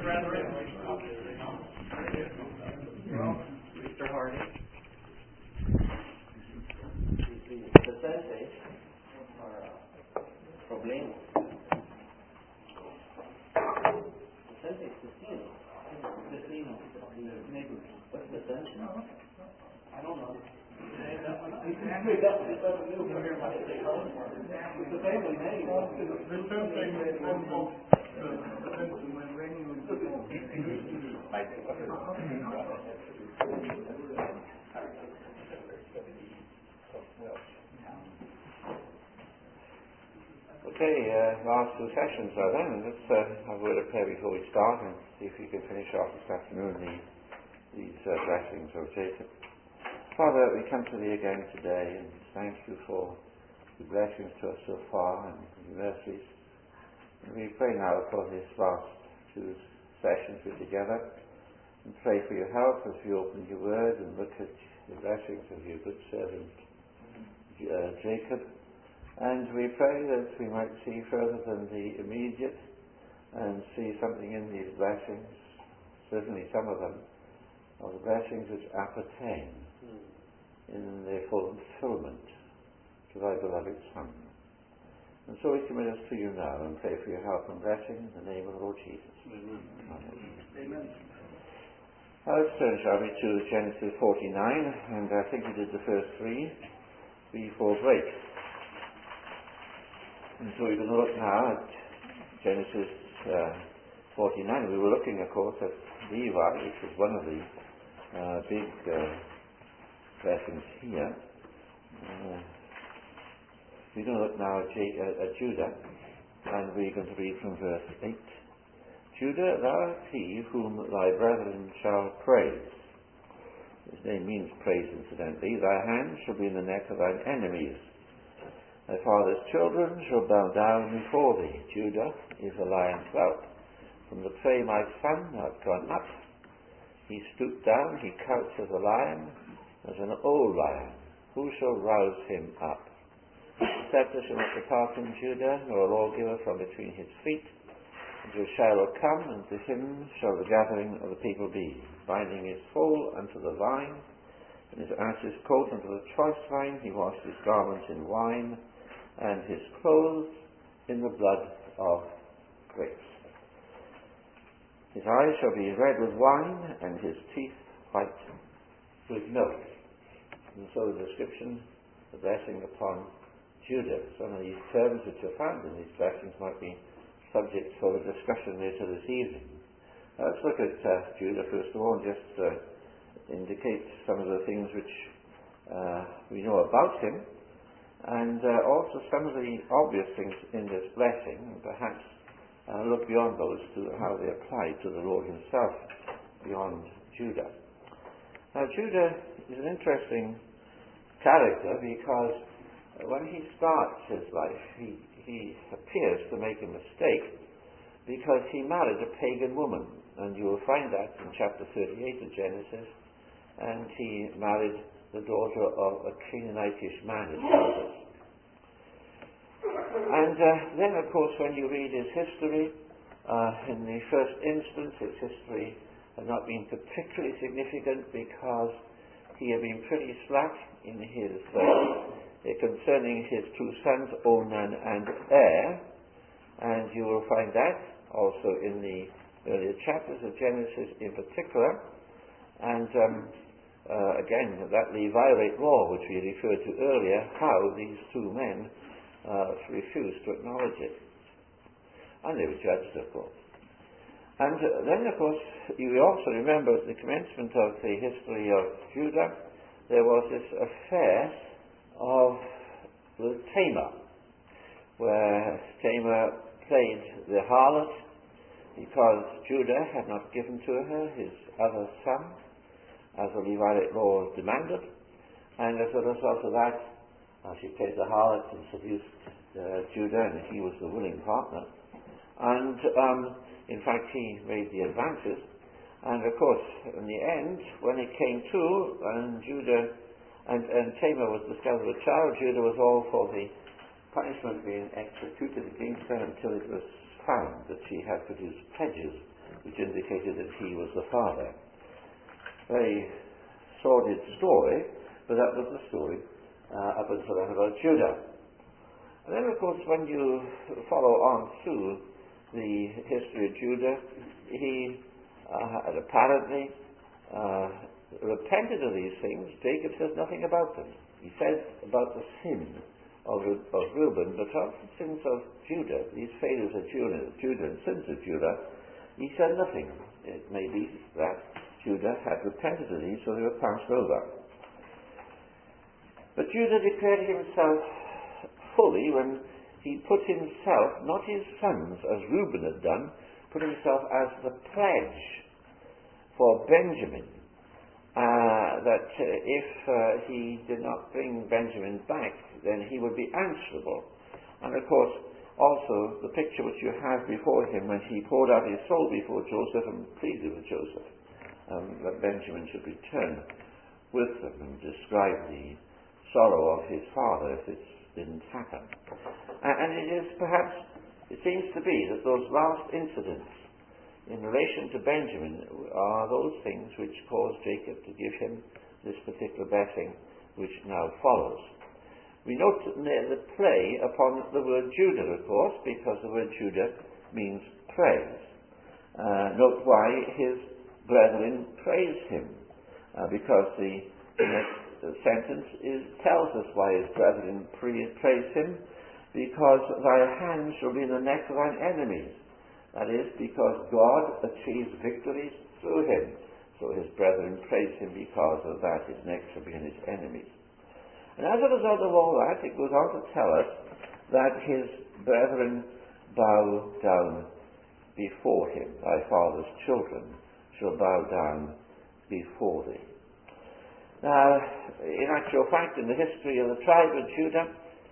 Mr. Hardy. The sensei are problemos. The sensei is Vecino. Vecino, the neighbor. What's the sensei? I don't know. It's a family name. Okay, last two sessions are then. Let's have a word of prayer before we start and see if we can finish off this afternoon these blessings of Jacob. Father, we come to Thee again today and thank You for the blessings to us so far and Your mercies. And we pray now for this last two sessions we're together and pray for Your help as we open Your Word and look at the blessings of Your good servant Jacob. And we pray that we might see further than the immediate and see something in these blessings, certainly some of them, of the blessings which appertain in their fulfillment to Thy beloved Son. And so we commit us to You now and pray for Your help and blessing in the name of the Lord Jesus. Amen. Amen. Now let's turn, shall we, to Genesis 49, and I think we did the first three before break. And so we're going to look now at Genesis 49. We were looking, of course, at Levi, which was one of the big blessings here. We're going to look now at Judah, and we're going to read from verse 8. Judah, thou art he whom thy brethren shall praise. His name means praise, incidentally. Thy hand shall be in the neck of thine enemies. Thy father's children shall bow down before thee. Judah is a lion's whelp. From the prey my son hath gone up. He stooped down, he couched as a lion, as an old lion. Who shall rouse him up? The scepter shall not depart from Judah, nor a lawgiver from between his feet. Until Shiloh come, and to him shall the gathering of the people be. Binding his foal unto the vine, and his ass's coat unto the choice vine. He washed his garments in wine, and his clothes in the blood of grapes. His eyes shall be red with wine, and his teeth white with milk. And so the description, the blessing upon Judah. Some of these terms which are found in these blessings might be subject for a discussion later this evening. Let's look at Judah first of all, and just indicate some of the things which we know about him, and also some of the obvious things in this blessing, and perhaps look beyond those to how they apply to the Lord himself beyond Judah. Now Judah is an interesting character because when he starts his life he appears to make a mistake because he married a pagan woman, and you will find that in chapter 38 of Genesis. And he married the daughter of a Canaanitish man, it tells us. And then, of course, when you read his history, in the first instance, his history had not been particularly significant because he had been pretty slack in his concerning his two sons, Onan and Er. And you will find that also in the earlier chapters of Genesis in particular. And again, that Levirate law, which we referred to earlier, how these two men refused to acknowledge it. And they were judged, of course. And then, of course, you also remember at the commencement of the history of Judah, there was this affair with Tamar, where Tamar played the harlot because Judah had not given to her his other son, as the Levirate law demanded, and as a result of that, she played the harlot and seduced Judah, and he was the willing partner. And in fact, he made the advances. And of course, in the end, when it came to, and Judah and Tamar was discovered a child, Judah was all for the punishment being executed against her until it was found that she had produced pledges which indicated that he was the father. Very sordid story, but that was the story up until then about Judah. And then, of course, when you follow on through the history of Judah, he had apparently repented of these things. Jacob says nothing about them. He says about the sin of Reuben, but of the sins of Judah, these failures of Judah and sins of Judah, he said nothing. It may be that Judah had repented of these, so they were passed over. But Judah declared himself fully when he put himself, not his sons, as Reuben had done, put himself as the pledge for Benjamin, that if he did not bring Benjamin back, then he would be answerable. And of course, also the picture which you have before him when he poured out his soul before Joseph and pleaded with Joseph, that Benjamin should return with them and describe the sorrow of his father if it didn't happen. And it seems to be that those last incidents in relation to Benjamin are those things which caused Jacob to give him this particular blessing which now follows. We note the play upon the word Judah, of course, because the word Judah means praise. Note why his brethren praise him, because the next sentence tells us why his brethren praise him, because thy hand shall be in the neck of thine enemies. That is, because God achieves victories through him. So his brethren praise him because of that. His neck shall be in his enemies. And as a result of all that, it goes on to tell us that his brethren bow down before him. Thy father's children shall bow down before thee. Now, in actual fact, in the history of the tribe of Judah,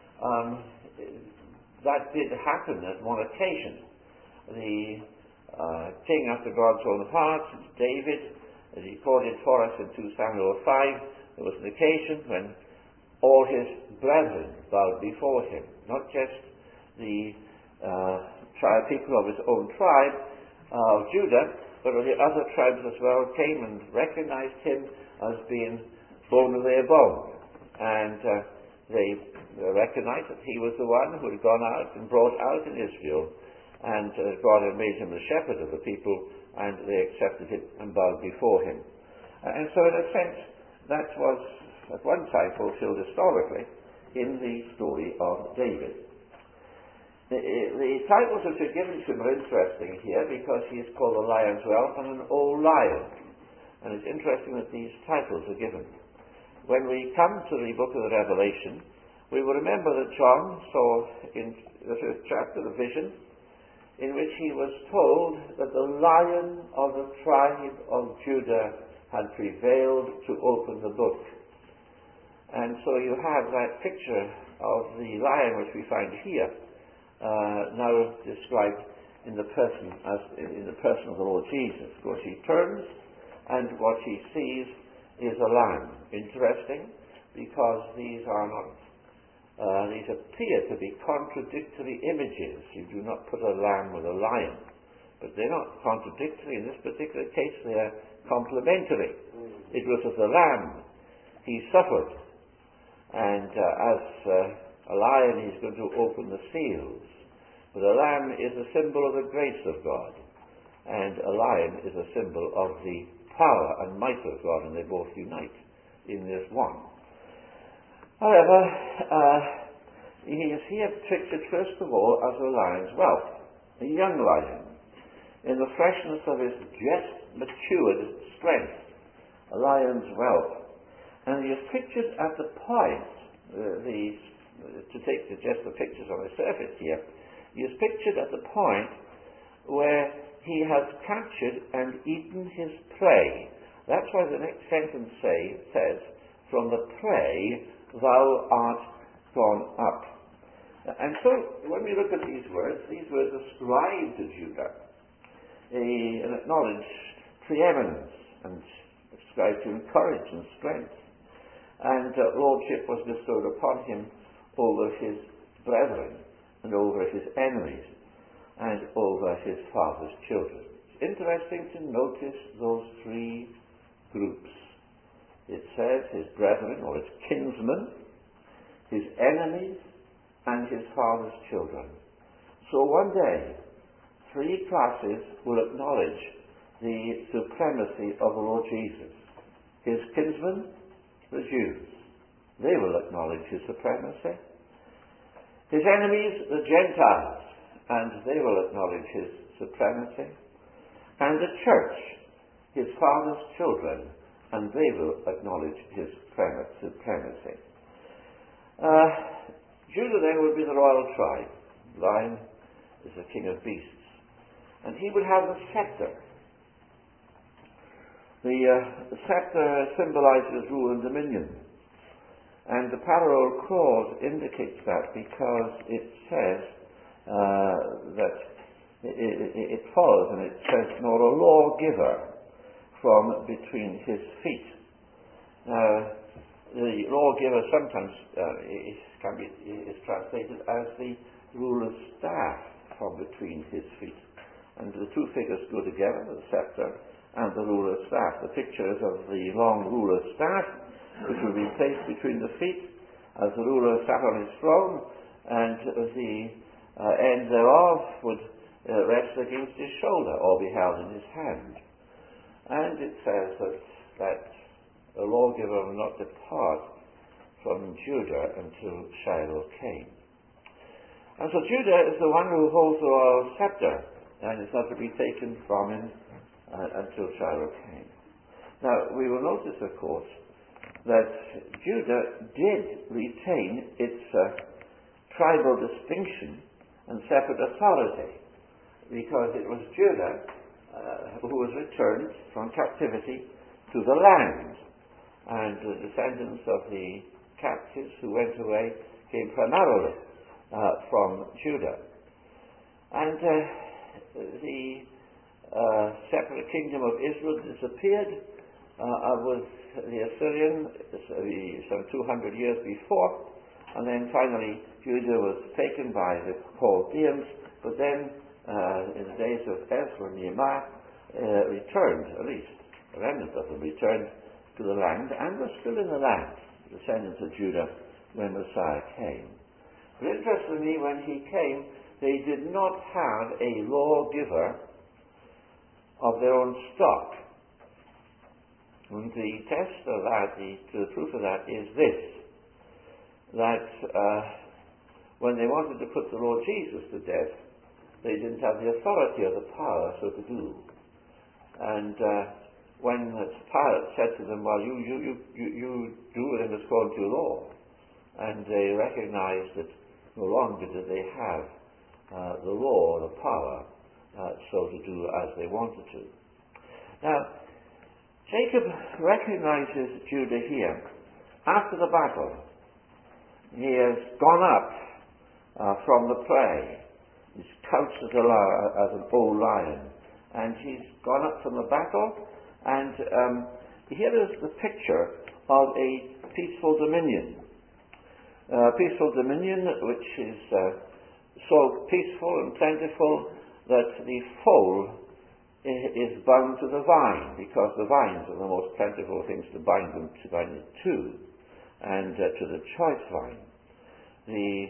that did happen at one occasion. The king after God's own heart, David, as he recorded for us in 2 Samuel 5, there was an occasion when all his brethren bowed before him, not just the people of his own tribe of Judah, but the other tribes as well came and recognized him as being bone of their bone. And they recognized that he was the one who had gone out and brought out in Israel, and God had made him the shepherd of the people, and they accepted him and bowed before him. And so in a sense, that was at one time fulfilled historically in the story of David. The titles which are given to him are interesting here, because he is called a lion's whelp and an old lion. And it's interesting that these titles are given. When we come to the book of the Revelation, we will remember that John saw in the 5th chapter the vision in which he was told that the Lion of the tribe of Judah had prevailed to open the book. And so you have that picture of the lion which we find here, now described in the person of the Lord Jesus. Of course, he turns, and what he sees is a lamb. Interesting, because these appear to be contradictory images. You do not put a lamb with a lion, but they're not contradictory. In this particular case, they are complementary. It was of the lamb he suffered, and as a lion he's going to open the seals. But a lamb is a symbol of the grace of God, and a lion is a symbol of the power and might of God, and they both unite in this one. However, he is here pictured first of all as a lion's whelp, a young lion, in the freshness of his just matured strength, a lion's whelp. And he is pictured at the point, to take just the pictures on the surface here, he is pictured at the point where he has captured and eaten his prey. That's why the next sentence says, from the prey thou art gone up. And so, when we look at these words ascribe to Judah an acknowledged preeminence, and ascribed to him courage and strength. And lordship was bestowed upon him over his brethren and over his enemies. and over his father's children. It's interesting to notice those three groups. It says his brethren, or his kinsmen, his enemies, and his father's children. So one day, three classes will acknowledge the supremacy of the Lord Jesus. His kinsmen, the Jews, they will acknowledge his supremacy. His enemies, the Gentiles, and they will acknowledge his supremacy. And the church, his father's children, and they will acknowledge his supremacy. Judah then would be the royal tribe. Lion is the king of beasts. And he would have the scepter. The scepter symbolizes rule and dominion. And the parallel clause indicates that because it says that it follows, and it says, nor a lawgiver from between his feet. Now, the lawgiver sometimes is translated as the ruler's staff from between his feet. And the two figures go together, the scepter and the ruler's staff. The picture is of the long ruler's staff, which will be placed between the feet as the ruler sat on his throne, and the end thereof would rest against his shoulder or be held in his hand. And it says that the lawgiver will not depart from Judah until Shiloh came. And so Judah is the one who holds the royal scepter, and it's not to be taken from him until Shiloh came. Now, we will notice, of course, that Judah did retain its tribal distinction and separate authority, because it was Judah who was returned from captivity to the land, and the descendants of the captives who went away came primarily from Judah. And the separate kingdom of Israel disappeared with the Assyrian some 200 years before, and then finally Judah was taken by the Chaldeans, but then in the days of Ezra and Nehemiah returned, at least a remnant of them returned to the land, and were still in the land, descendants of Judah, when Messiah came. But interestingly, when he came, they did not have a lawgiver of their own stock. And the test of that, the proof of that is this, that when they wanted to put the Lord Jesus to death, they didn't have the authority or the power so to do. And when Pilate said to them, well, you do with him as according to law, and they recognized that no longer did they have the law or the power so to do as they wanted to. Now, Jacob recognizes Judah here. After the battle, he has gone up from the prey. He's couched as an old lion, and he's gone up from the battle, and here is the picture of a peaceful dominion. Peaceful dominion which is so peaceful and plentiful that the foal is bound to the vine, because the vines are the most plentiful things to bind it to, and to the choice vine. The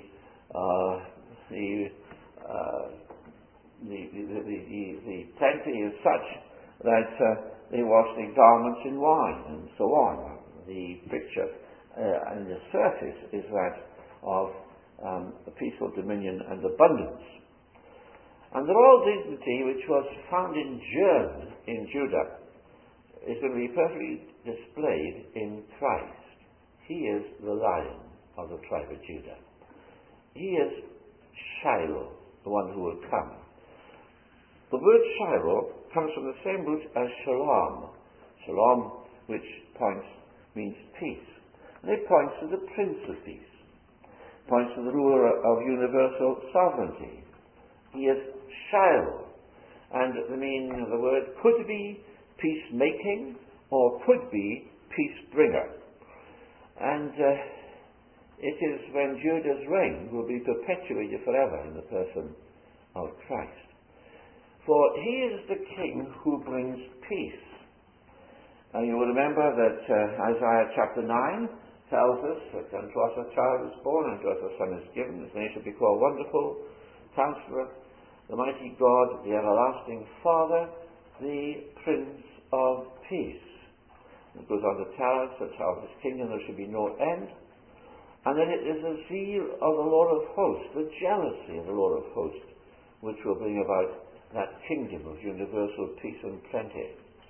plenty is such that they wash their garments in wine, and so on. The picture and the surface is that of a peaceful dominion and abundance. And the royal dignity which was found in germ in Judah is going to be perfectly displayed in Christ. He is the Lion of the tribe of Judah. He is Shiloh, the one who will come. The word Shiloh comes from the same root as Shalom. Shalom, which means peace. And it points to the Prince of Peace. It points to the ruler of universal sovereignty. He is Shiloh. And the meaning of the word could be peacemaking or could be peace bringer. And it is when Judah's reign will be perpetuated forever in the person of Christ. For he is the King who brings peace. And you will remember that Isaiah chapter 9 tells us that unto us a child is born, unto us a son is given, his name shall be called Wonderful, Counselor, the Mighty God, the Everlasting Father, the Prince of Peace. It goes on to tell us that of his kingdom there should be no end. And then it is the zeal of the Lord of hosts, the jealousy of the Lord of hosts, which will bring about that kingdom of universal peace and plenty.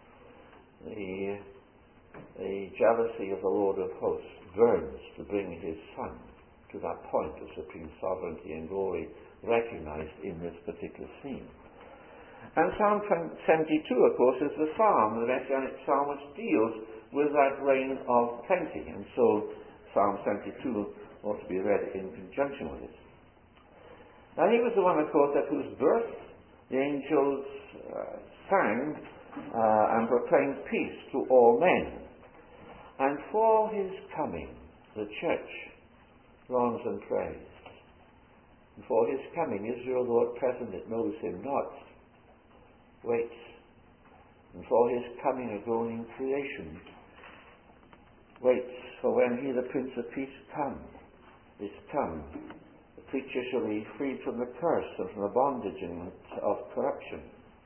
The jealousy of the Lord of hosts burns to bring his Son to that point of supreme sovereignty and glory recognized in this particular scene. And Psalm 72, of course, is the psalm, the Messianic psalm, which deals with that reign of plenty. And so Psalm 72 ought to be read in conjunction with it. Now he was the one, of course, at whose birth the angels sang and proclaimed peace to all men. And for his coming, the church longs and prays. And for his coming, Israel, though at present it knows him not, waits. And for his coming, a groaning creation waits for when he, the Prince of Peace, is come. The creature shall be freed from the curse and from the bondage of corruption.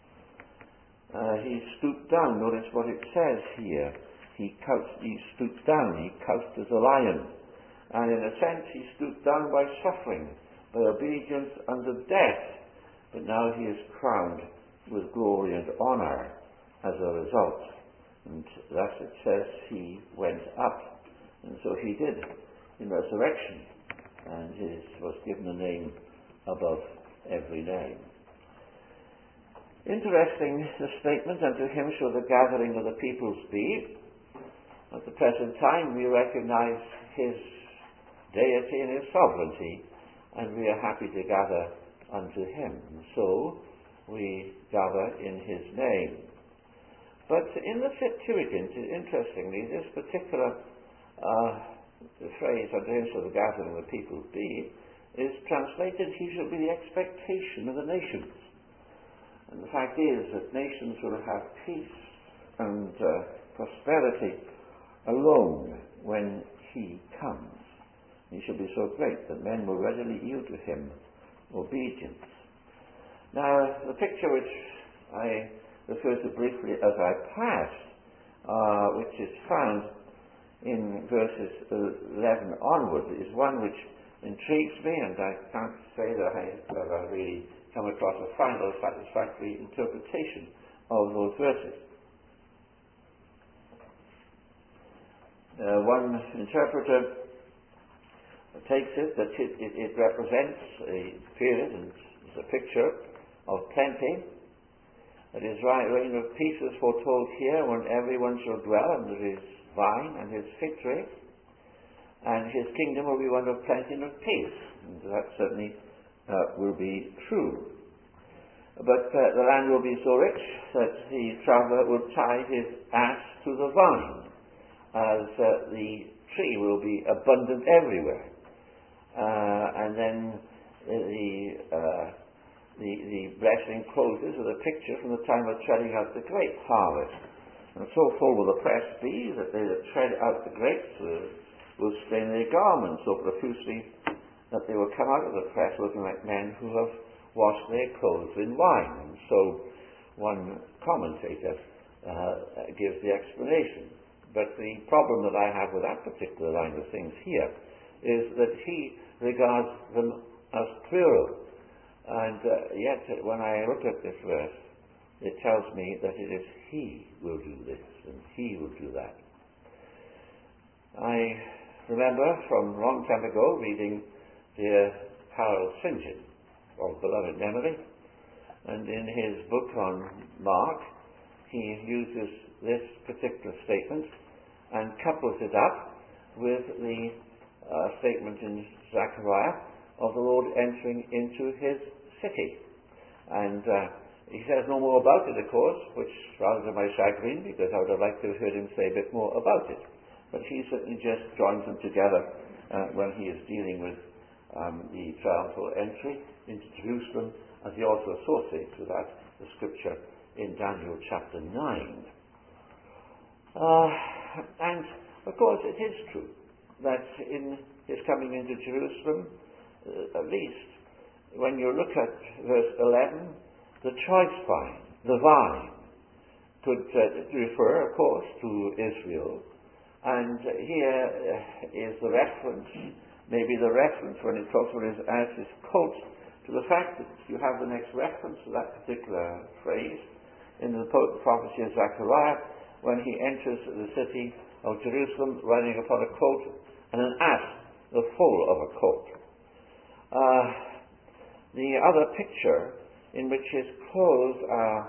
He stooped down. Notice what it says here. He stooped down. He couched as a lion. And in a sense, he stooped down by suffering, by obedience unto death. But now he is crowned with glory and honor as a result. And thus it says he went up. And so he did in resurrection. And his was given a name above every name. Interesting, the statement, unto him shall the gathering of the peoples be. At the present time we recognize his deity and his sovereignty, and we are happy to gather unto him. And so we gather in his name. But in the Septuagint, interestingly, this particular phrase, unto him shall the gathering of the peoples be, is translated, he shall be the expectation of the nations. And the fact is that nations will have peace and prosperity alone when he comes. He shall be so great that men will readily yield to him obedience. Now, the picture which I refer to briefly as I pass, which is found in verses 11 onward, is one which intrigues me, and I can't say that I have really come across a final satisfactory interpretation of those verses. One interpreter takes it that it represents a period and is a picture of plenty. That his reign of peace is foretold here, when everyone shall dwell under his vine and his fig tree, and his kingdom will be one of plenty and of peace. And that certainly will be true. But the land will be so rich that the traveller will tie his ass to the vine, as the tree will be abundant everywhere. And then the blessing closes with a picture from the time of treading out the grape harvest. And so full will the press be that they that tread out the grapes will stain their garments so profusely that they will come out of the press looking like men who have washed their clothes in wine. And so one commentator gives the explanation. But the problem that I have with that particular line of things here is that he regards them as plural. And yet, when I look at this verse, it tells me that it is he will do this and he will do that. I remember from a long time ago reading dear Harold St. John, of beloved memory, and in his book on Mark, he uses this particular statement and couples it up with the statement in Zechariah of the Lord entering into his city. And he says no more about it, of course, which rather to my chagrin, because I would have liked to have heard him say a bit more about it. But he certainly just joins them together when he is dealing with the triumphal entry into Jerusalem as he also associates with that the scripture in Daniel chapter 9. And of course it is true that in his coming into Jerusalem, at least when you look at verse 11, the choice vine, the vine, could refer, of course, to Israel. And here is the reference, maybe the reference when it talks about his coat, to the fact that you have the next reference to that particular phrase in the prophecy of Zechariah, when he enters the city of Jerusalem riding upon a coat and an ass, the foal of a coat. The other picture in which his clothes are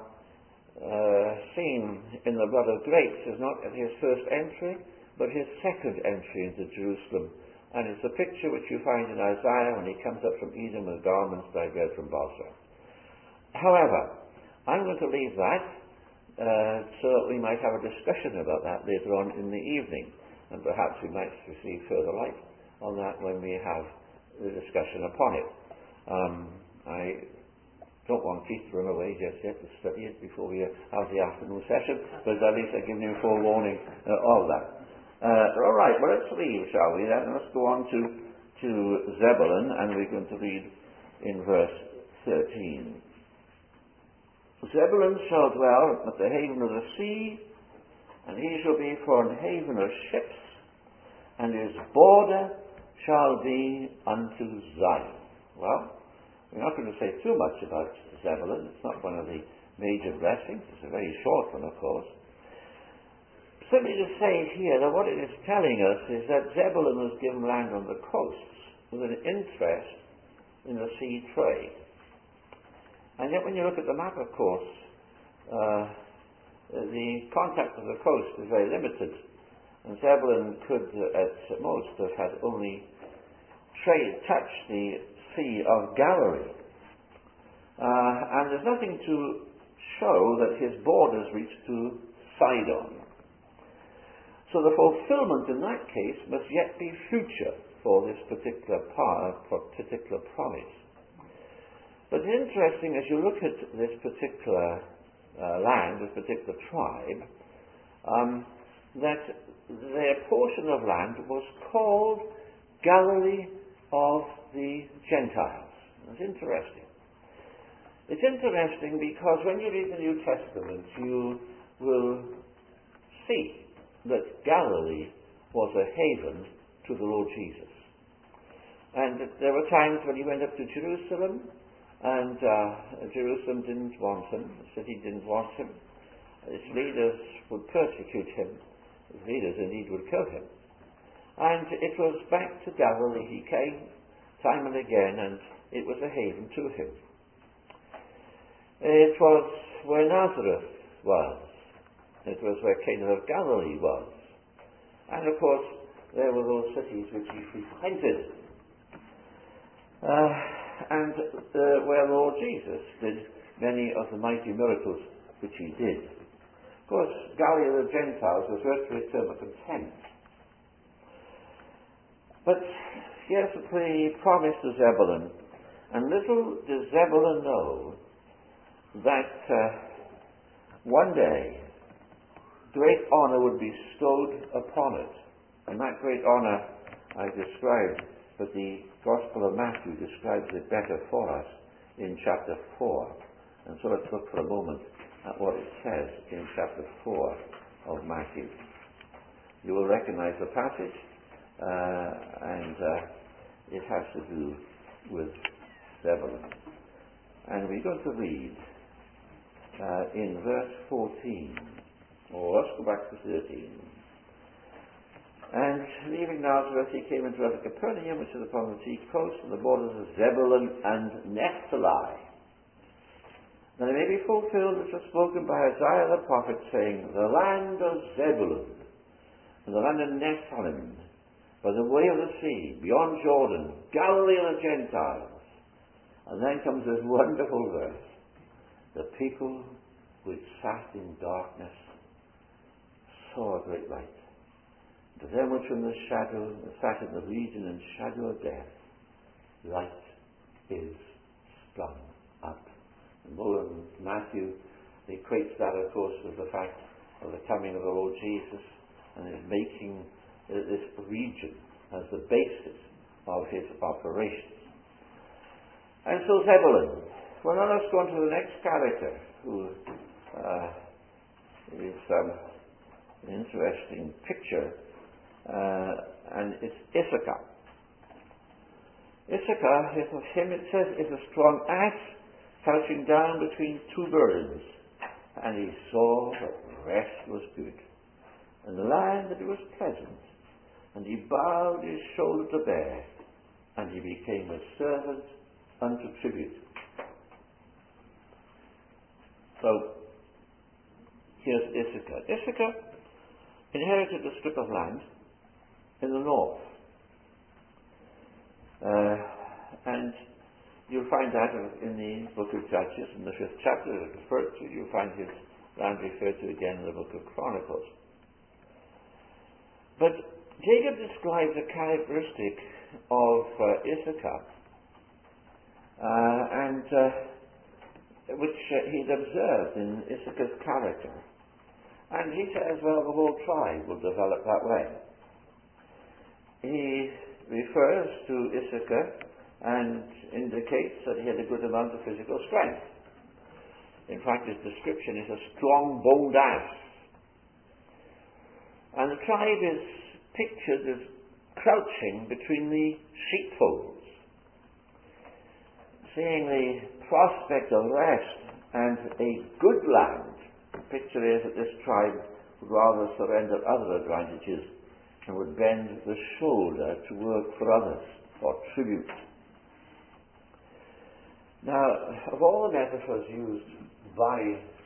seen in the blood of grapes is not at his first entry, but his second entry into Jerusalem. And it's a picture which you find in Isaiah when he comes up from Edom with garments dyed red from Bozrah. However, I'm going to leave that so that we might have a discussion about that later on in the evening, and perhaps we might receive further light on that when we have the discussion upon it. I don't want Keith to run away just yet to study it before we have the afternoon session, but at least I've given him forewarning of that. All right, well, let's read, shall we, then? Let's go on to Zebulun, and we're going to read in verse 13. Zebulun shall dwell at the haven of the sea, and he shall be for an haven of ships, and his border shall be unto Zion. Well, we're not going to say too much about Zebulun. It's not one of the major blessings. It's a very short one, of course. Simply to say here that what it is telling us is that Zebulun was given land on the coasts with an interest in the sea trade. And yet when you look at the map, of course, the contact of the coast is very limited. And Zebulun could at most have had only touched the Sea of Galilee. And there's nothing to show that his borders reach to Sidon. So the fulfillment in that case must yet be future for this particular promise. But it's interesting as you look at this particular land, this particular tribe, that their portion of land was called Galilee of the Gentiles. It's interesting. It's interesting because when you read the New Testament, you will see that Galilee was a haven to the Lord Jesus. And there were times when he went up to Jerusalem, and Jerusalem didn't want him, the city didn't want him. Its leaders would persecute him. Its leaders indeed would kill him. And it was back to Galilee he came, time and again, and it was a haven to him. It was where Nazareth was. It was where Cana of Galilee was. And of course, there were those cities which he frequented. And where Lord Jesus did many of the mighty miracles which he did. Of course, Galilee of the Gentiles was virtually a term of contempt. But here's the promise to Zebulun. And little does Zebulun know that one day great honour would be bestowed upon it. And that great honour I described, but the Gospel of Matthew describes it better for us in chapter 4. And so let's look for a moment at what it says in chapter 4 of Matthew. You will recognize the passage, and it has to do with Zebulun. And we're going to read in verse 14. Or let's go back to 13. And leaving Nazareth, he came into Capernaum, which is upon the sea coast, and the borders of Zebulun and Naphtali. That it may be fulfilled which was spoken by Isaiah the prophet, saying, the land of Zebulun, and the land of Nephthalim, by the way of the sea, beyond Jordan, Galilee of the Gentiles. And then comes this wonderful verse. The people which sat in darkness saw a great light. To them which were in the shadow, sat in the region and shadow of death, light is sprung up. And Matthew equates that, of course, with the fact of the coming of the Lord Jesus, and is making this region as the basis of his operations. And so Zebulun. Well, now let's go on to the next character, who is an interesting picture, and it's Issachar. Issachar, of him it says, is a strong ass crouching down between two burdens, and he saw that the rest was good, and the land that it was pleasant, and he bowed his shoulder to bear, and he became a servant unto tribute. So, here's Issachar. Issachar inherited a strip of land in the north. And you'll find that in the book of Judges, in the 5th chapter that it's referred to. You'll find his land referred to again in the book of Chronicles. But Jacob describes a characteristic of Issachar, which he'd observed in Issachar's character. And he says, well, the whole tribe will develop that way. He refers to Issachar and indicates that he had a good amount of physical strength. In fact, his description is a strong-boned ass. And the tribe is pictured as crouching between the sheepfolds, seeing the prospect of rest and a good land. The picture is that this tribe would rather surrender other advantages and would bend the shoulder to work for others, for tribute. Now, of all the metaphors used by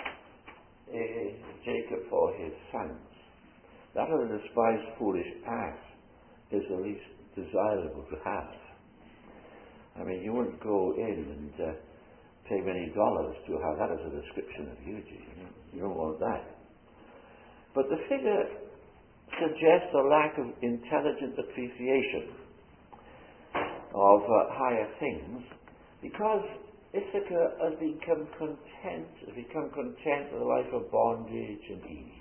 Jacob for his sons, that of the despised foolish ass is the least desirable to have. I mean, you wouldn't go in and pay many dollars to have that as a description of you, you don't want that. But the figure suggests a lack of intelligent appreciation of higher things, because Issachar has become content with a life of bondage and ease.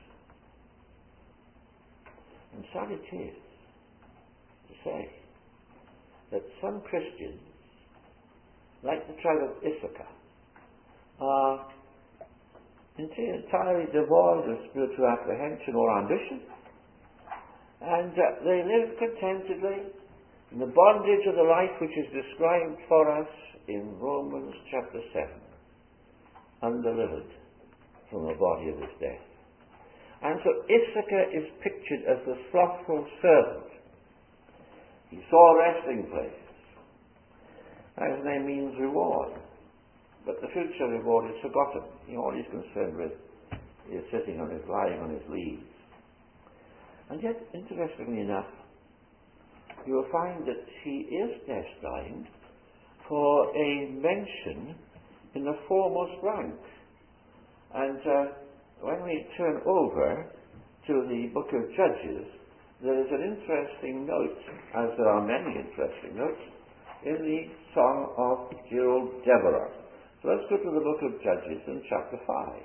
And sad it is to say that some Christians, like the tribe of Issachar, are entirely devoid of spiritual apprehension or ambition, and they live contentedly in the bondage of the life which is described for us in Romans chapter 7, undelivered from the body of his death. And so Issachar is pictured as the slothful servant. He saw a resting place. His name means reward, but the future reward is forgotten. All he's concerned with is lying on his leaves. And yet, interestingly enough, you will find that he is destined for a mention in the foremost rank. And when we turn over to the book of Judges, there is an interesting note, as there are many interesting notes, in the Song of Deborah. So let's go to the book of Judges in chapter 5.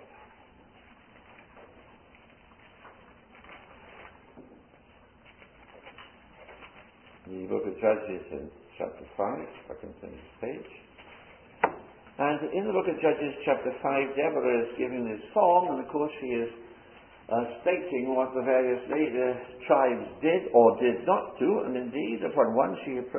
The book of Judges in chapter 5, if I can turn this page. And in the book of Judges chapter 5, Deborah is giving this song, and of course she is stating what the various tribes did or did not do, and indeed upon one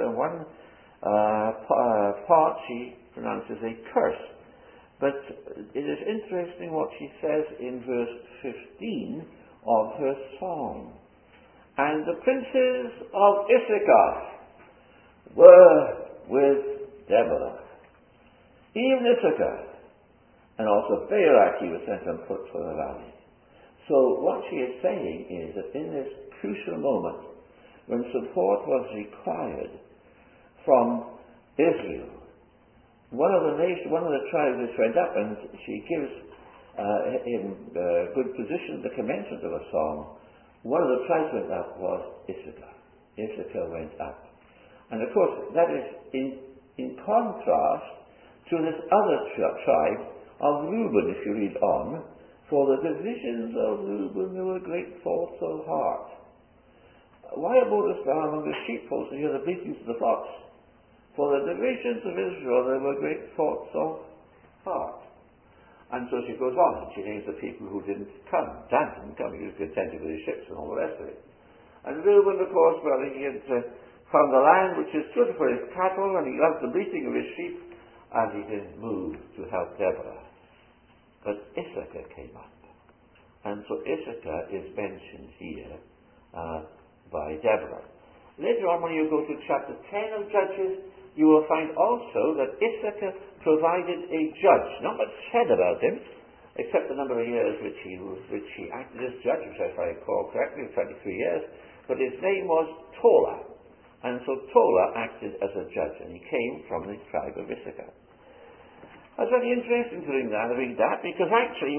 part she pronounces a curse. But it is interesting what she says in verse 15 of her song. And the princes of Issachar were with Deborah, even Issachar, and also Barak he was sent on foot for the valley. So what she is saying is that in this crucial moment, when support was required from Israel, one of the tribes which went up, and she gives him good position at the commencement of a song. One of the tribes went up was Issachar. Issachar went up. And of course, that is in contrast to this other tribe of Reuben, if you read on. For the divisions of Reuben, there were great thoughts of heart. Why abodest thou among the sheepfolds to hear the bleatings of the flocks? For the divisions of Israel, there were great thoughts of heart. And so she goes on, and she names the people who didn't come. Dan didn't come, he was contented with his ships and all the rest of it. And Reuben, of course, well, he had found the land which is good for his cattle, and he loved the bleating of his sheep, and he didn't move to help Deborah. But Issachar came up. And so Issachar is mentioned here by Deborah. Later on, when you go to chapter 10 of Judges, you will find also that Issachar provided a judge. Not much said about him, except the number of years which he acted as judge, which if I recall correctly, 23 years. But his name was Tola. And so Tola acted as a judge, and he came from the tribe of Issachar. It's very interesting to read that, because actually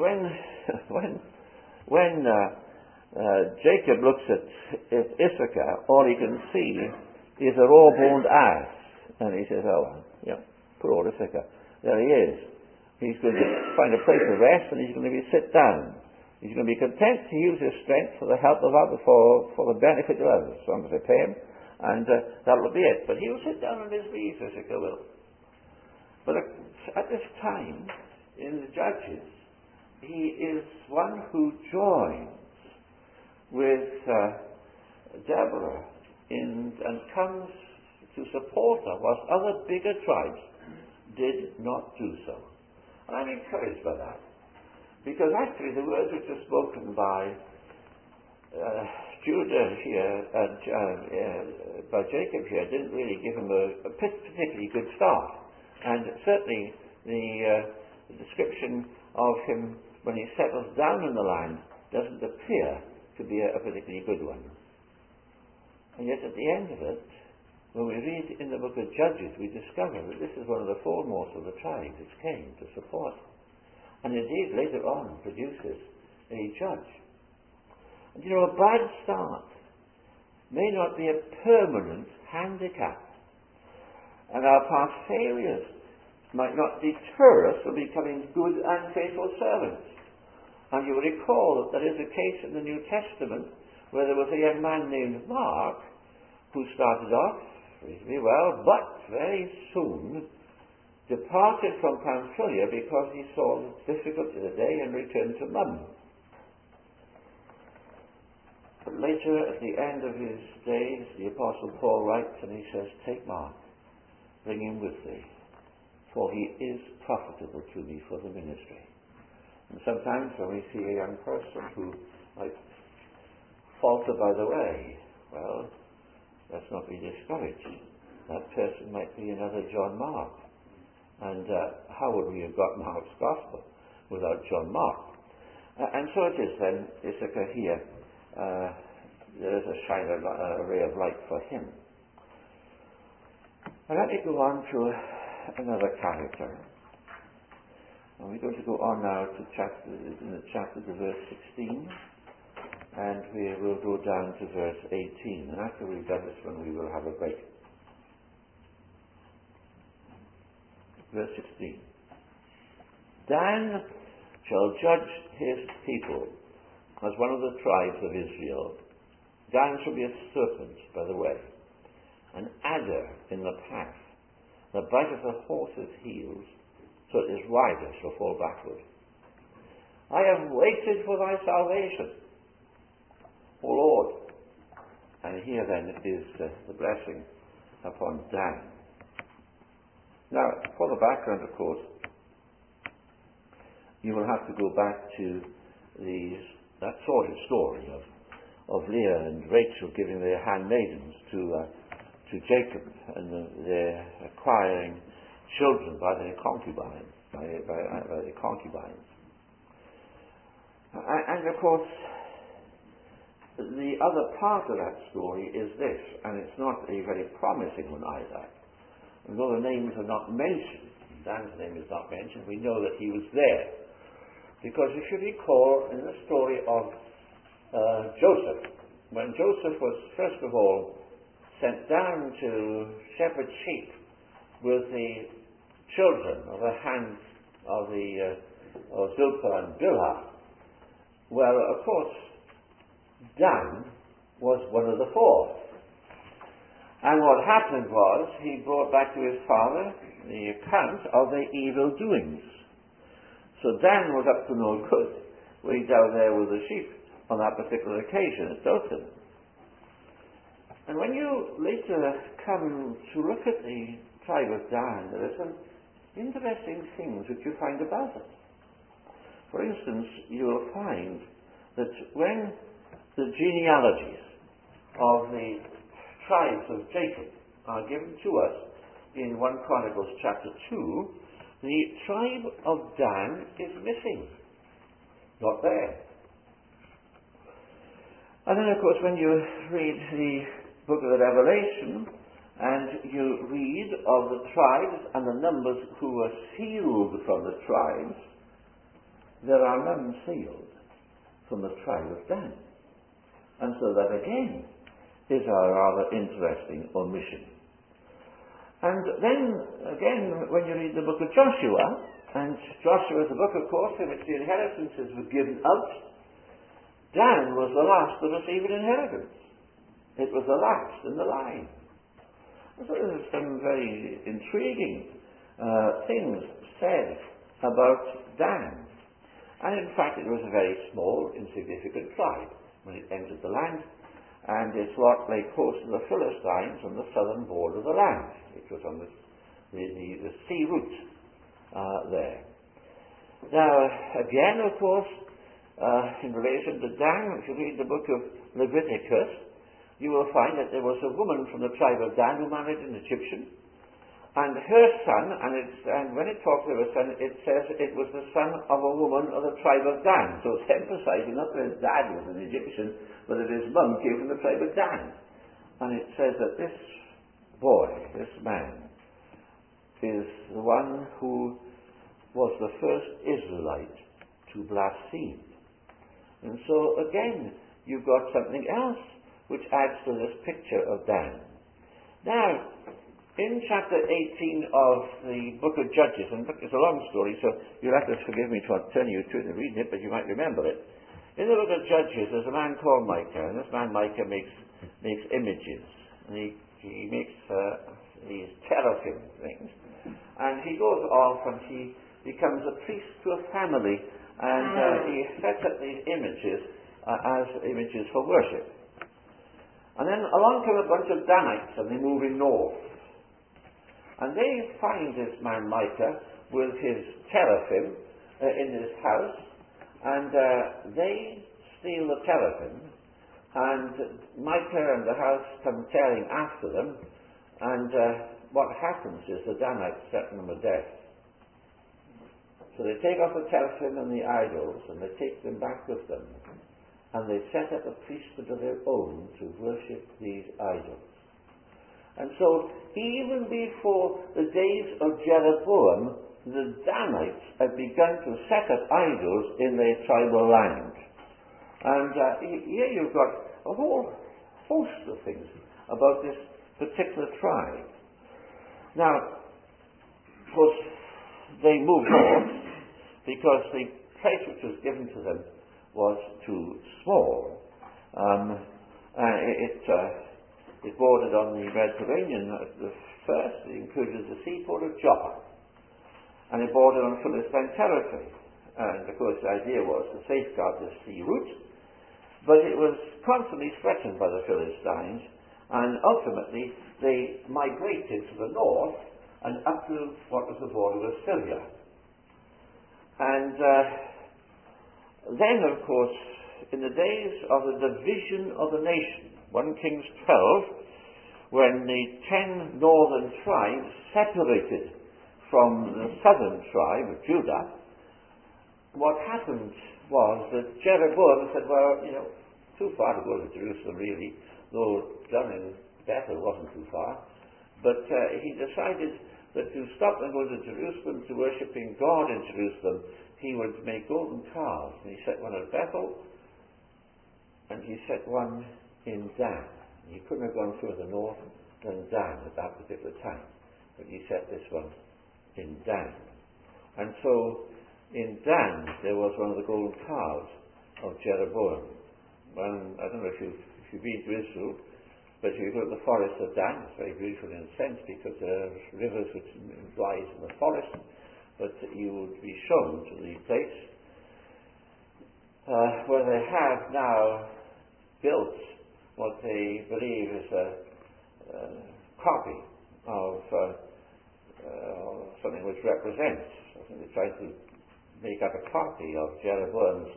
when Jacob looks at Issachar, all he can see is a raw-boned ass. And he says, oh, yeah, poor old Issachar. There he is. He's going to find a place to rest, and he's going to sit down. He's going to be content to use his strength for the help of others, for the benefit of others, as long as they pay him, and that will be it. But he'll sit down on his knees, Issachar will. But at this time, in the Judges, he is one who joins with Deborah and comes to support her, whilst other bigger tribes did not do so. And I'm encouraged by that, because actually the words which are spoken by Judah here, by Jacob here, didn't really give him a particularly good start. And certainly the description of him when he settles down in the land doesn't appear to be a particularly good one. And yet at the end of it, when we read in the book of Judges, we discover that this is one of the foremost of the tribes which came to support, and indeed later on produces a judge. And a bad start may not be a permanent handicap, and our past failures might not deter us from becoming good and faithful servants. And you will recall that there is a case in the New Testament where there was a young man named Mark who started off reasonably well, but very soon departed from Pamphylia because he saw the difficulty of the day and returned to Mum. But later, at the end of his days, the Apostle Paul writes and he says, "Take Mark, bring him with thee, for he is profitable to me for the ministry." And sometimes when we see a young person who might falter by the way, well, let's not be discouraged. That person might be another John Mark. And how would we have got Mark's Gospel without John Mark? And so it is then, Issachar here, there is a ray of light for him. And let me go on to another character. And we're going to go on now to chapter to verse 16, and we will go down to verse 18. And after we've done this one, we will have a break. Verse 16. Dan shall judge his people as one of the tribes of Israel. Dan shall be a serpent by the way, an adder in the path, that biteth the horse's heels, so that his rider shall fall backward. I have waited for thy salvation, O Lord. And here then is the blessing upon Dan. Now, for the background, of course, you will have to go back to that sort of story of Leah and Rachel giving their handmaidens to Jacob, and their acquiring children by their concubines, And of course, the other part of that story is this, and it's not a very promising one either. And though the names are not mentioned, Dan's name is not mentioned, we know that he was there. Because if you recall in the story of Joseph, when Joseph was first of all sent down to shepherd sheep with the children of the hands of Zilpah and Bilhah. Well, of course, Dan was one of the four. And what happened was, he brought back to his father the account of their evil doings. So Dan was up to no good, way down there with the sheep on that particular occasion at Dothan. And when you later come to look at the tribe of Dan, there are some interesting things which you find about it. For instance, you will find that when the genealogies of the tribes of Jacob are given to us in 1 Chronicles chapter 2, the tribe of Dan is missing. Not there. And then, of course, when you read the book of the Revelation, and you read of the tribes and the numbers who were sealed from the tribes, there are none sealed from the tribe of Dan. And so that again is a rather interesting omission. And then again, when you read the book of Joshua, and Joshua is a book, of course, in which the inheritances were given out, Dan was the last to receive an inheritance. It was the last in the line. And so there's some very intriguing things said about Dan. And in fact, it was a very small, insignificant tribe when it entered the land, and its lot lay close to the Philistines on the southern border of the land. It was on the sea route there. Now, again, of course, in relation to Dan, if you read the book of Leviticus, you will find that there was a woman from the tribe of Dan who married an Egyptian, and her son, and when it talks of her son, it says it was the son of a woman of the tribe of Dan. So it's emphasizing not that his dad was an Egyptian, but that his mum came from the tribe of Dan. And it says that this boy, this man, is the one who was the first Israelite to blaspheme. And so again, you've got something else which adds to this picture of Dan. Now, in chapter 18 of the book of Judges, and it's a long story, so you'll have to forgive me for telling you to and reading it, but you might remember it. In the book of Judges, there's a man called Micah, and this man Micah makes images, and he makes these teraphim things, and he goes off and he becomes a priest to a family, and he sets up these images as images for worship. And then along come a bunch of Danites, and they're moving north. And they find this man Micah with his teraphim in his house, and they steal the teraphim, and Micah and the house come tearing after them, and what happens is the Danites threaten them with death. So they take off the teraphim and the idols, and they take them back with them, and they set up a priesthood of their own to worship these idols. And so, even before the days of Jeroboam, the Danites had begun to set up idols in their tribal land. And here you've got a whole host of things about this particular tribe. Now, of course, they moved north because the place which was given to them was too small. It bordered on the Mediterranean at the first. It included the seaport of Joppa. And it bordered on Philistine territory. And of course the idea was to safeguard the sea route, but it was constantly threatened by the Philistines, and ultimately they migrated to the north and up to what was the border with Syria. And then, of course, in the days of the division of the nation, 1 Kings 12, when the 10 northern tribes separated from the southern tribe of Judah, what happened was that Jeroboam said, well, too far to go to Jerusalem really, though done in Bethel wasn't too far, but he decided that to stop and go to Jerusalem to worshipping God in Jerusalem, he would make golden calves, and he set one at Bethel, and he set one in Dan. He couldn't have gone further north than Dan at that particular time, but he set this one in Dan. And so in Dan there was one of the golden calves of Jeroboam. And I don't know if you've been to Israel, but if you go to the forest of Dan, it's very beautiful in a sense because there are rivers which rise in the forest, but you would be shown to the place where they have now built what they believe is a copy of something which represents. I think they tried to make up a copy of Jeroboam's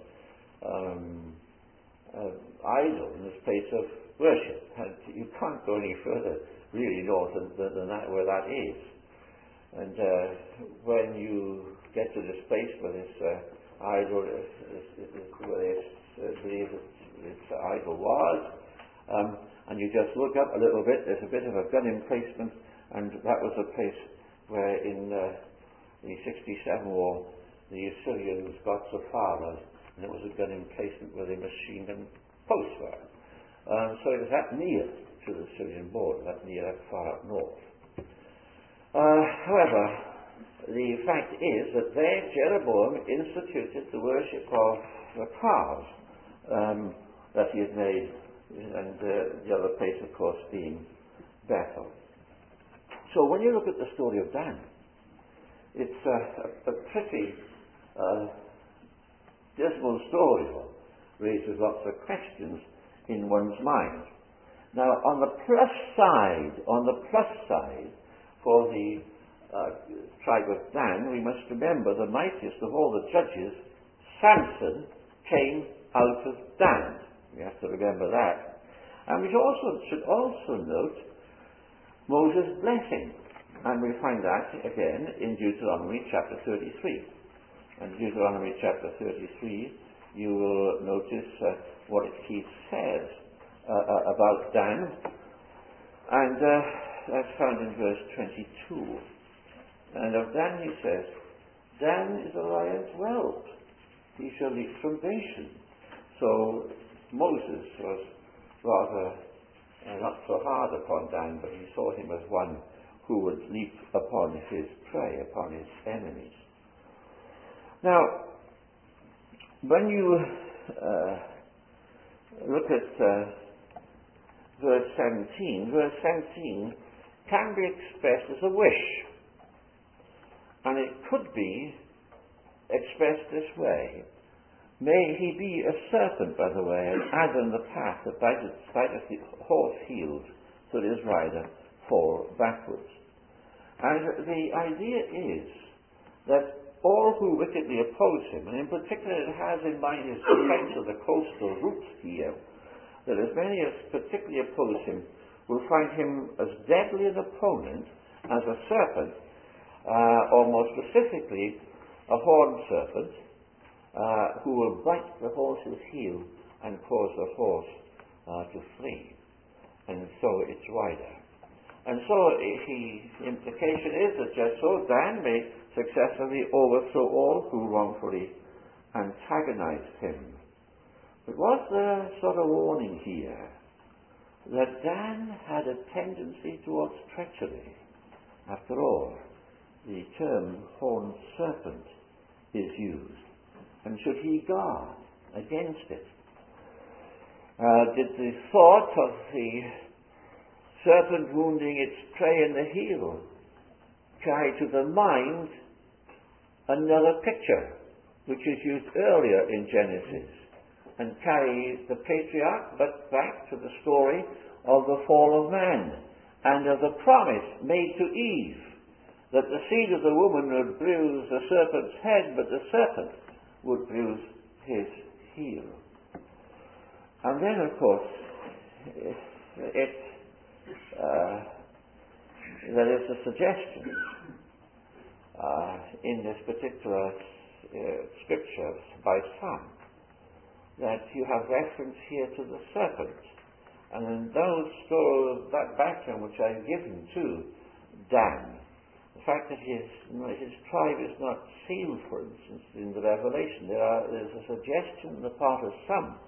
idol in this place of worship. And you can't go any further really north than that, where that is. And when you get to this place where this idol, where they believe this idol was, and you just look up a little bit, there's a bit of a gun emplacement, and that was a place where in the 67 war the Assyrians got so far, and it was a gun emplacement where the machine gun posts were. So it was that near to the Syrian border, that near, that far up north. However, the fact is that there Jeroboam instituted the worship of the calves that he had made, and the other place, of course, being Bethel. So when you look at the story of Dan, it's a pretty dismal story. Raises lots of questions in one's mind. Now, on the plus side, for the tribe of Dan, we must remember the mightiest of all the judges, Samson, came out of Dan. We have to remember that. And we should also note Moses' blessing. And we find that again in Deuteronomy chapter 33. And Deuteronomy chapter 33, you will notice what he says about Dan. And that's found in verse 22. And of Dan he says, Dan is a lion's whelp. He shall leap from Bashan. So Moses was rather not so hard upon Dan, but he saw him as one who would leap upon his prey, upon his enemies. Now, when you look at verse 17 can be expressed as a wish. And it could be expressed this way. May he be a serpent, by the way, and adder in the path that biteth the horse heels, so that his rider fall backwards. And the idea is that all who wickedly oppose him, and in particular it has in mind his defense of the coastal routes here, that as many as particularly oppose him will find him as deadly an opponent as a serpent, or more specifically a horned serpent, who will bite the horse's heel and cause the horse to flee, and so its rider. And so the implication is that just so Dan may successfully overthrow all who wrongfully antagonize him. But was there sort of warning here that Dan had a tendency towards treachery? After all, the term horned serpent is used. And should he guard against it? Did the thought of the serpent wounding its prey in the heel carry to the mind another picture, which is used earlier in Genesis, and carry the patriarch back to the story of the fall of man, and of the promise made to Eve, that the seed of the woman would bruise the serpent's head, but the serpent would bruise his heel. And then, of course, there is a suggestion in this particular scripture by some that you have reference here to the serpent. And in that background which I've given to Dan, the fact that his tribe is not sealed, for instance, in the Revelation, there's a suggestion on the part of some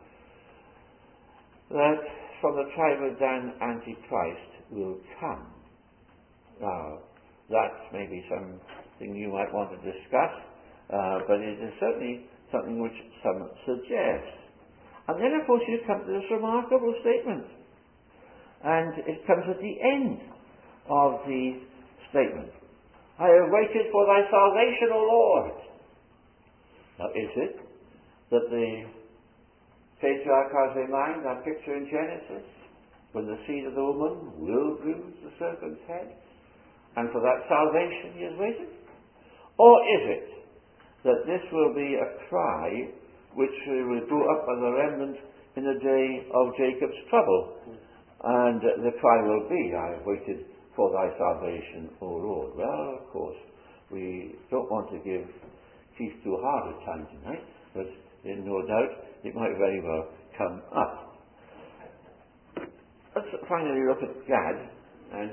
that from the tribe of Dan, Antichrist will come. Now, that's maybe some thing you might want to discuss, but it is certainly something which some suggest. And then, of course, you come to this remarkable statement. And it comes at the end of the statement. I have waited for thy salvation, O Lord. Now, is it that the patriarch has in mind that picture in Genesis, when the seed of the woman will bruise the serpent's head, and for that salvation he has waited? Or is it that this will be a cry which will go up as a remnant in the day of Jacob's trouble? And the cry will be, I have waited for thy salvation, O Lord. Well, of course, we don't want to give Keith too hard a time tonight, but in no doubt it might very well come up. Let's finally look at Gad, and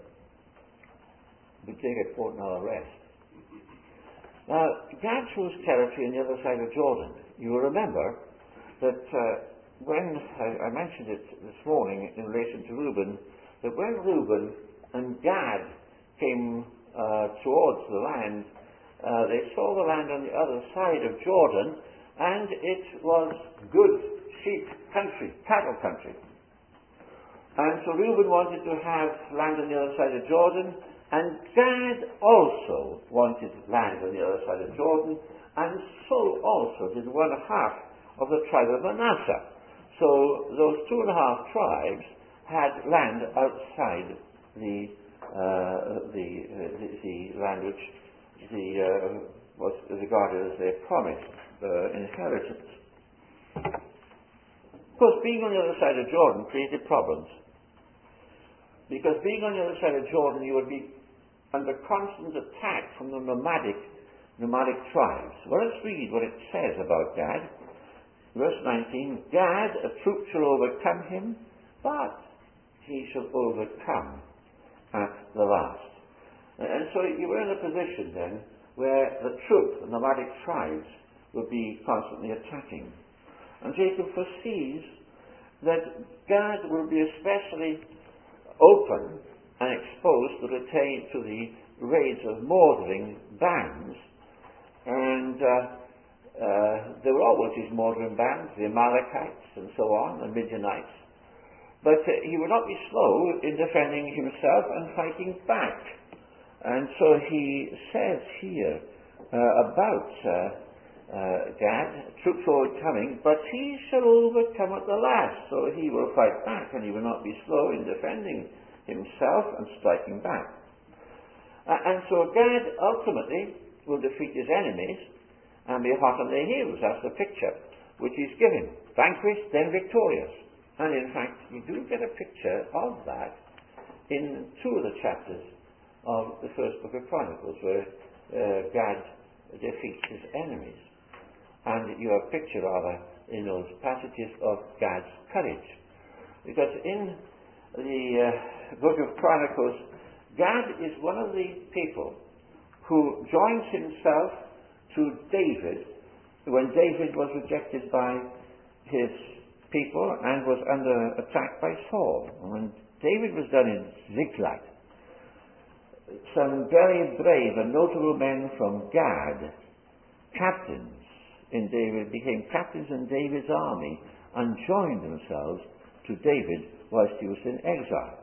we take it for another rest. Now, Gad chose territory on the other side of Jordan. You will remember that when I mentioned it this morning in relation to Reuben, that when Reuben and Gad came towards the land, they saw the land on the other side of Jordan, and it was good sheep country, cattle country. And so Reuben wanted to have land on the other side of Jordan, and Gad also wanted land on the other side of Jordan, and so also did 1/2 of the tribe of Manasseh. So those 2.5 tribes had land outside the land which was regarded as their promised inheritance. Of course, being on the other side of Jordan created problems. Because being on the other side of Jordan, you would be under constant attack from the nomadic tribes. Well, let's read what it says about Gad. Verse 19, Gad, a troop shall overcome him, but he shall overcome at the last. And so you were in a position then where the troop, the nomadic tribes, would be constantly attacking. And Jacob foresees that Gad will be especially open and exposed to the raids of murdering bands. And there were always these murdering bands, the Amalekites and so on, the Midianites. But he would not be slow in defending himself and fighting back. And so he says here about Gad, troops overcoming, but he shall overcome at the last. So he will fight back, and he will not be slow in defending himself and striking back. And so Gad ultimately will defeat his enemies and be hot on their heels. That's the picture which he's given. Vanquished, then victorious. And in fact, you do get a picture of that in 2 of the chapters of the first book of Chronicles, where Gad defeats his enemies. And you have a picture, rather, in those passages of Gad's courage. Because in the book of Chronicles, Gad is one of the people who joins himself to David when David was rejected by his people and was under attack by Saul. And when David was done in Ziklag, some very brave and notable men from Gad, captains in David, became captains in David's army and joined themselves to David whilst he was in exile.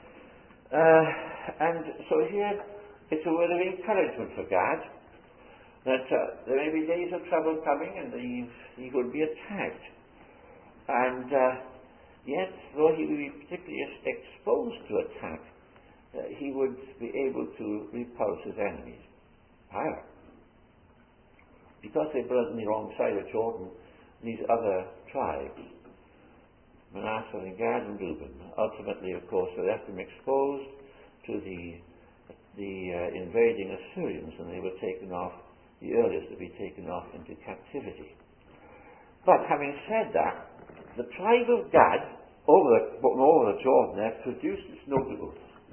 And so here it's a word of encouragement for Gad that there may be days of trouble coming and he would be attacked. And yet, though he would be particularly exposed to attack, he would be able to repulse his enemies. However, because they were on the wrong side of Jordan, these other tribes, Manasseh and Gad and Reuben, ultimately, of course, they left them exposed to the invading Assyrians, and they were taken off, the earliest to be taken off into captivity. But having said that, the tribe of Gad, over the Jordan there, produced its notables.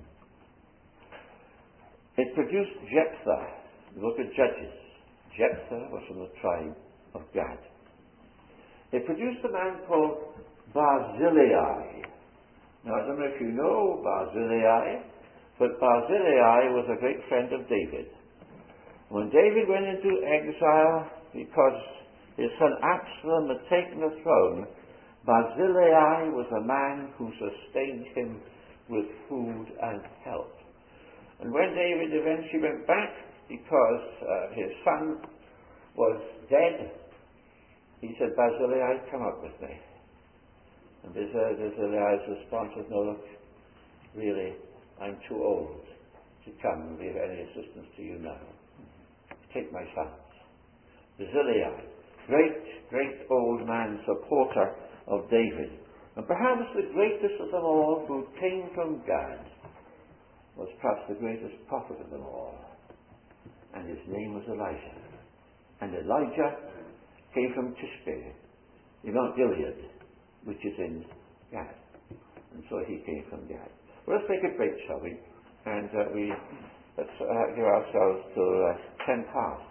It produced Jephthah, the book of Judges. Jephthah was from the tribe of Gad. It produced a man called Barzillai. Now, I don't know if you know Barzillai, but Barzillai was a great friend of David. When David went into exile because his son Absalom had taken the throne, Barzillai was a man who sustained him with food and help. And when David eventually went back because his son was dead, he said, Barzillai, come up with me. And Barzillai's response was, no, look, really, I'm too old to come and be of any assistance to you now. Take my sons. Barzillai, great old man, supporter of David, and perhaps the greatest of them all, who came from Gad, was perhaps the greatest prophet of them all, and his name was Elijah. And Elijah came from Tishbe, in Mount Gilead, which is in Gad, and so he came from Gad. Well, let's take a break, shall we? And let's give ourselves to 10 past.